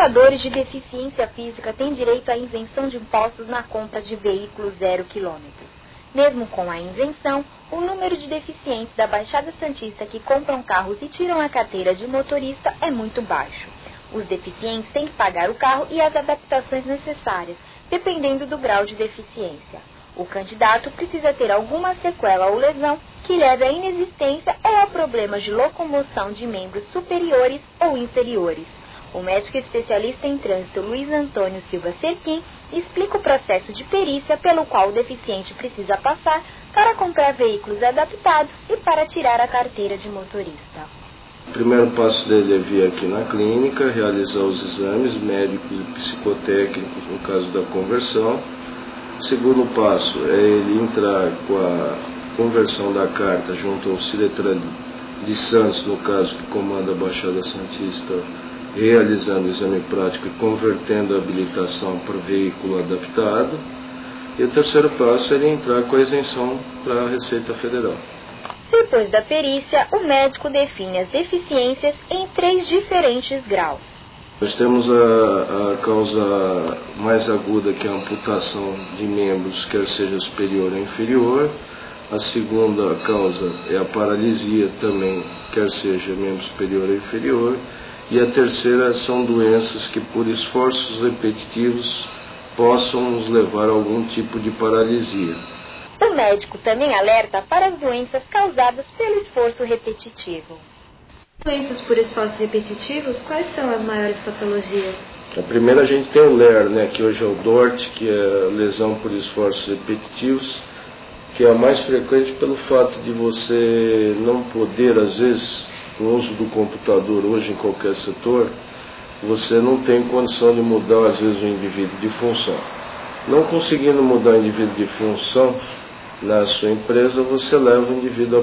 portadores de deficiência física têm direito à isenção de impostos na compra de veículos 0 km. Mesmo com a isenção, o número de deficientes da Baixada Santista que compram carros e tiram a carteira de motorista é muito baixo. Os deficientes têm que pagar o carro e as adaptações necessárias, dependendo do grau de deficiência. O candidato precisa ter alguma sequela ou lesão que leve à inexistência ou a problemas de locomoção de membros superiores ou inferiores. O médico especialista em trânsito Luiz Antônio Silva Serquim explica o processo de perícia pelo qual o deficiente precisa passar para comprar veículos adaptados e para tirar a carteira de motorista. O primeiro passo dele é vir aqui na clínica, realizar os exames médicos e psicotécnicos no caso da conversão. O segundo passo é ele entrar com a conversão da carta junto ao Ciretran de Santos, no caso que comanda a Baixada Santista, realizando o exame prático e convertendo a habilitação para veículo adaptado. E o terceiro passo é ele entrar com a isenção para a Receita Federal. Depois da perícia, o médico define as deficiências em 3 diferentes graus. Nós temos a causa mais aguda, que é a amputação de membros, quer seja superior ou inferior. A segunda causa é a paralisia também, quer seja membro superior ou inferior. E a terceira são doenças que, por esforços repetitivos, possam nos levar a algum tipo de paralisia. O médico também alerta para as doenças causadas pelo esforço repetitivo. Doenças por esforços repetitivos, quais são as maiores patologias? A primeira a gente tem o LER, que hoje é o DORT, que é a lesão por esforços repetitivos, que é a mais frequente pelo fato de você não poder, às vezes, com o uso do computador hoje em qualquer setor, você não tem condição de mudar, às vezes, o indivíduo de função. Não conseguindo mudar o indivíduo de função na sua empresa, você leva o indivíduo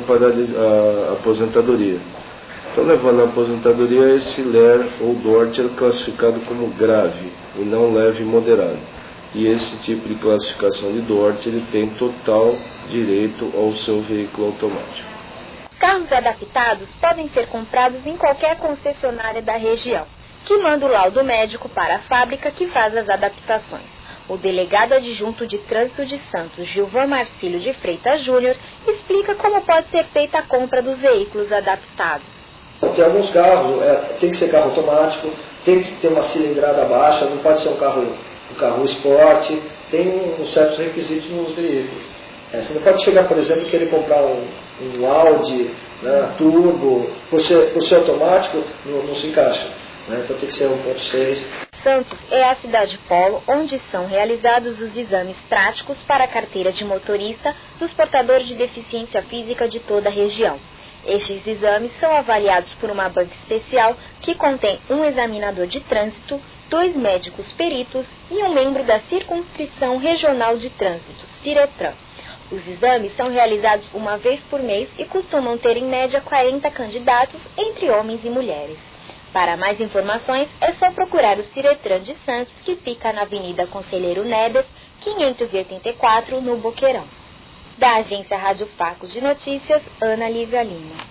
à aposentadoria. Então, levando à aposentadoria, esse LER ou DORT é classificado como grave e não leve e moderado. E esse tipo de classificação de DORT, ele tem total direito ao seu veículo automático. Carros adaptados podem ser comprados em qualquer concessionária da região, que manda o laudo médico para a fábrica que faz as adaptações. O delegado adjunto de Trânsito de Santos, Gilvan Marcílio de Freitas Júnior, explica como pode ser feita a compra dos veículos adaptados. Tem alguns carros, tem que ser carro automático, tem que ter uma cilindrada baixa, não pode ser um carro esporte, tem uns certos requisitos nos veículos. Você não pode chegar, por exemplo, e querer comprar um Audi, turbo, por ser automático, não se encaixa. Então tem que ser 1.6. Santos é a cidade polo onde são realizados os exames práticos para a carteira de motorista dos portadores de deficiência física de toda a região. Estes exames são avaliados por uma banca especial que contém um examinador de trânsito, 2 médicos peritos e um membro da Circunscrição Regional de Trânsito, Ciretran. Os exames são realizados uma vez por mês e costumam ter em média 40 candidatos entre homens e mulheres. Para mais informações, é só procurar o Ciretran de Santos, que fica na Avenida Conselheiro Neves, 584, no Boqueirão. Da agência Rádio Facos de Notícias, Ana Lívia Lima.